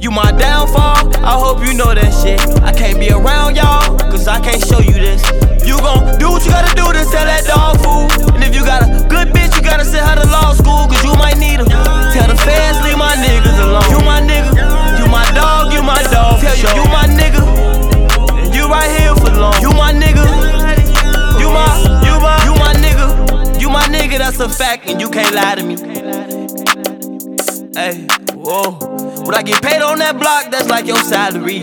You my downfall, I hope you know that shit. I can't be around y'all, cause I can't show you this. You gon' do what you gotta do to sell that dog food. And if you got a good bitch, you gotta send her to law school, cause you might need her. Tell the fans, leave my niggas alone. You my nigga, you my dog, you my dog. Tell you my nigga, and you right here for long. You my nigga, you my nigga. You my nigga, that's a fact, and you can't lie to me. Hey, whoa. When I get paid on that block, that's like your salary.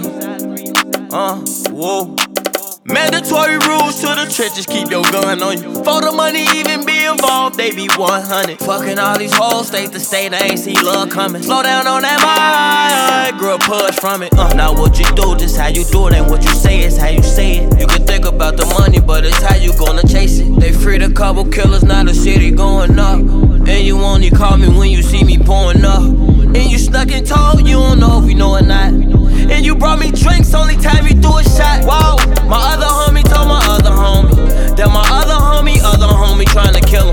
Whoa. Mandatory rules to the trenches, keep your gun on you. For the money even be involved, they be 100. Fucking all these hoes, state to state, I ain't see love coming. Slow down on that mic, girl, push from it. Not what you do, just how you do it. Ain't what you say, it's how you say it. You can think about the money, but it's how you gonna chase it. They freed a couple killers, now the city going up. And you only call me when you see me pouring up. And you snuck and told, you don't know if you know or not. And you brought me drinks, only time you threw a shot. Whoa, my other homie told my other homie that my other homie trying to kill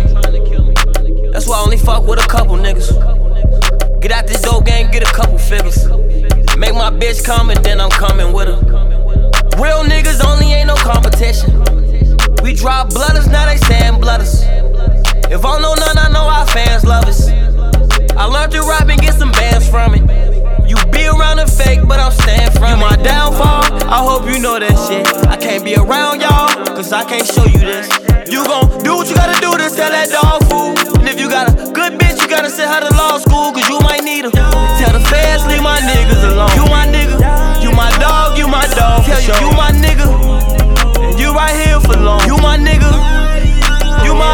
him. That's why I only fuck with a couple niggas. Get out this dope game, get a couple figures. Make my bitch come and then I'm coming with her. Real niggas only ain't no competition. We drop blooders, now they saying blooders. If I know none, I know our fans love us. I learned to rap and get some bands from it. You be around the fake, but I'm staying from it. You my downfall, I hope you know that shit. I can't be around y'all, cause I can't show you this. You gon' do what you gotta do to sell that dog food. And if you got a good bitch, you gotta send her to law school, cause you might need her. Tell the feds, leave my niggas alone. You my nigga, you my dog, you my dog. Tell you my nigga, and you right here for long. You my nigga, you my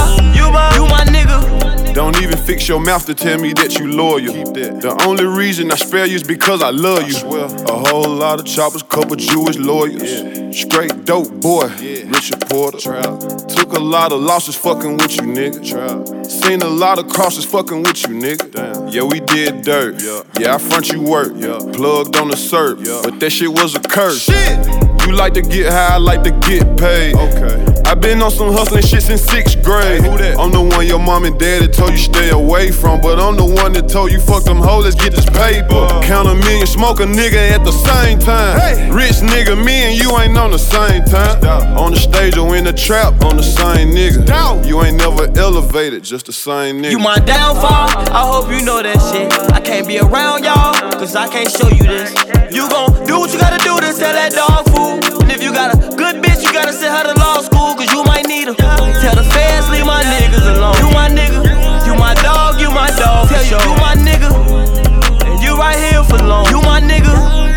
nigga. Don't even fix your mouth to tell me that you loyal. The only reason I spare you is because I love you. A whole lot of choppers, couple Jewish lawyers. Straight dope boy, Richard Porter. Took a lot of losses fucking with you, nigga. Seen a lot of crosses fucking with you, nigga. Yeah, we did dirt. Yeah, I front you work. Plugged on the serve, but that shit was a curse. You like to get high, I like to get paid. I been on some hustling shit since 6th grade. I'm the one your mom and daddy told you stay away from, but I'm the one that told you fuck them hoes, let's get this paper. Count a million, smoke a nigga at the same time. Rich nigga, me and you ain't on the same time. On the stage or in the trap, on the same nigga. You ain't never elevated, just the same nigga. You my downfall, I hope you know that shit. I can't be around y'all, cause I can't show you this. You gon' do what you gotta do to sell that dog food. And if you got a good bitch, you gotta send her to law school, cause you might need her. Tell the fans, leave my niggas alone. You my nigga, you my dog, you my dog. Tell you my nigga, and you right here for long. You my nigga,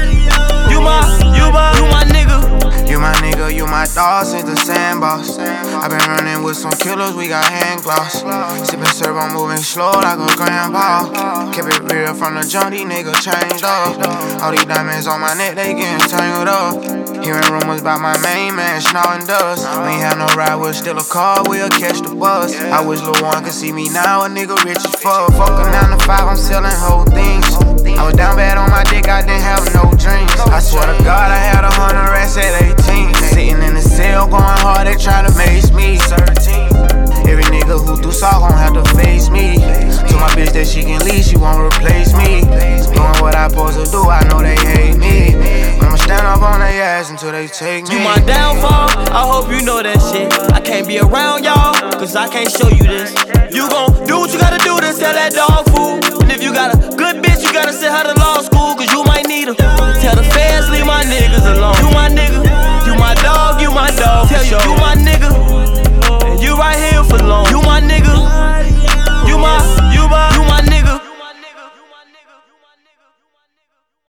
you my nigga. You my nigga, you my dog since the sandbox. I been running with some killers, we got hand gloves. Sippin' syrup, I'm moving slow like a grandpa. Kept it real from the jump, these niggas changed up. All these diamonds on my neck, they getting tangled up. Hearing rumors about my main man, snorting dust. We ain't had no ride, we'll steal a car, we'll catch the bus. I wish Lil' One could see me now, a nigga rich as fuck. Fuck a 9 to 5, I'm selling whole things. I was down bad on my dick, I didn't have no dreams. I swear to God, I had 100 rats at 18. Sitting in the cell, going hard, they try to mace me. 13. Every nigga who do saw gon' have to face me. To my bitch that she can leave, she won't replace me. Doing what I supposed to do, I know they hate me. I'ma stand up on their ass until they take me. You my downfall, I hope you know that shit. I can't be around y'all, cause I can't show you this. You gon' do what you gotta do to sell that dog